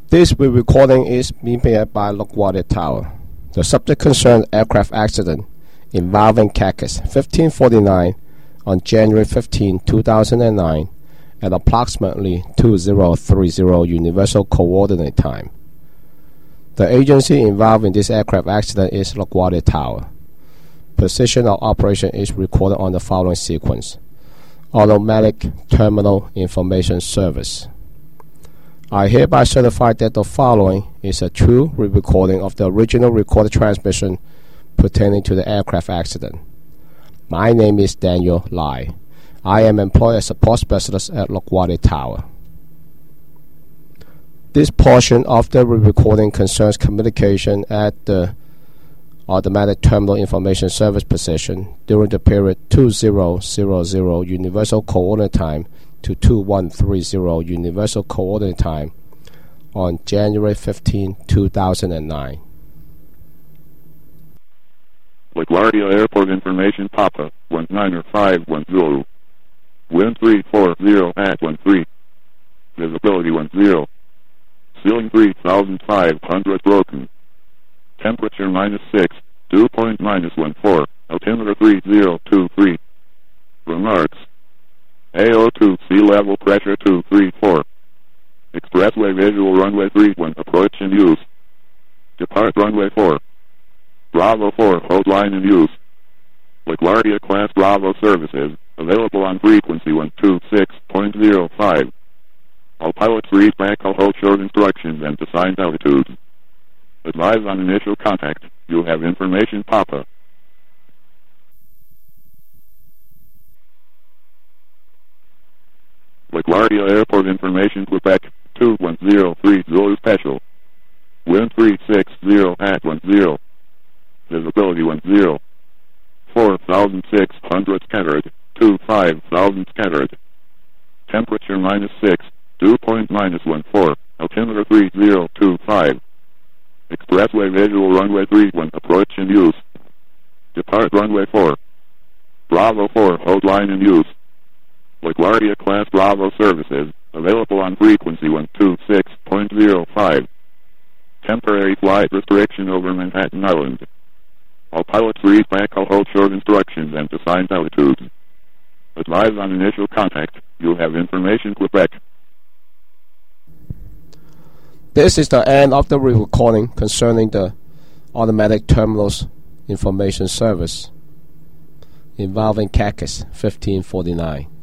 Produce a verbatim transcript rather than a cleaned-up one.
This recording is being made by LaGuardia Tower. The subject concerns aircraft accident involving C A C S fifteen forty-nine on January fifteenth, two thousand nine at approximately two thousand thirty Universal Coordinate Time. The agency involved in this aircraft accident is LaGuardia Tower. Position of operation is recorded on the following sequence: Automatic Terminal Information Service. I hereby certify that the following is a true re-recording of the original recorded transmission pertaining to the aircraft accident. My name is Daniel Lai. I am employed as support specialist at LaGuardia Tower. This portion of the re-recording concerns communication at the Automatic Terminal Information Service position during the period two thousand Universal Coordinate Time to two thousand thirty Universal Coordinate Time on January fifteenth, two thousand nine. LaGuardia Airport Information Papa one nine five one zero. Wind three four zero at one three. Visibility one zero. Ceiling three thousand five hundred broken. Temperature minus six. Dew point minus one four. Altimeter three zero two three. Remarks. A O two sea level pressure two three four. Expressway visual runway three one approach in use. Depart runway four. Bravo four hold line in use. LaGuardia Class Bravo services available on frequency one two six point zero five. All pilots read back all hold short instructions and assigned altitudes. Advise on initial contact. You have information Papa. LaGuardia Airport Information Quebec two one zero three Zulu Special. Wind three six zero at one zero. Visibility one zero. four thousand six hundred scattered. two five thousand scattered. Temperature minus six. Dew point minus one four. Altimeter three zero two five. Expressway visual runway three one approach in use. Depart runway four. Bravo four hold line in use. LaGuardia Class Bravo services available on frequency one two six point zero five. Temporary flight restriction over Manhattan Island. All pilots read back all hold short instructions and assigned altitudes. Advise on initial contact. You have information Quebec. This is the end of the recording concerning the Automatic Terminals Information Service involving C A C S fifteen forty-nine.